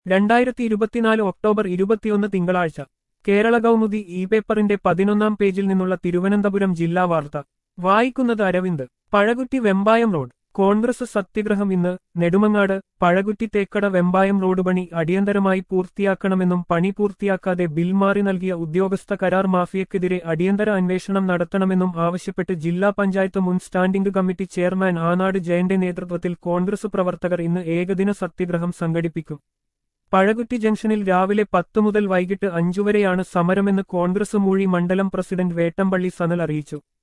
2024 October 21 തിങ്കളാഴ്ച Kerala Kaumudi E പേപ്പറിന്റെ 11-ാം പേജിൽ നിന്നുള്ള തിരുവനന്തപുരം ജില്ലാ വാർത്ത വായിക്കുന്നത് അരവിന്ദ്. പഴകുറ്റി വെമ്പായം റോഡ് കോൺഗ്രസ് സത്യഗ്രഹം ഇന്ന്. നെടുമങ്ങാട്. പഴകുറ്റി തേക്കട വെമ്പായം റോഡ് പണി അടിയന്തരമായി പൂർത്തിയാക്കണമെന്നും പണി പൂർത്തിയാക്കാതെ ബിൽ മാറി നൽകിയ ഉദ്യോഗസ്ഥ കരാർ മാഫിയക്കെതിരെ അടിയന്തര അന്വേഷണം നടത്തണമെന്നും ആവശ്യപ്പെട്ട് ജില്ലാ പഞ്ചായത്ത് മുൻ സ്റ്റാൻഡിംഗ് കമ്മിറ്റി ചെയർമാൻ ആനാട് ജയന്റെ നേതൃത്വത്തിൽ കോൺഗ്രസ് പ്രവർത്തകർ ഇന്ന് ഏകദിന സത്യഗ്രഹം സംഘടിപ്പിക്കും. പഴകുറ്റി ജംഗ്ഷനിൽ രാവിലെ 10 മുതൽ വൈകിട്ട് 5 വരെയാണ് സമരമെന്ന് കോൺഗ്രസ് മൂഴി മണ്ഡലം പ്രസിഡന്റ് വേട്ടമ്പള്ളി സനൽ അറിയിച്ചു.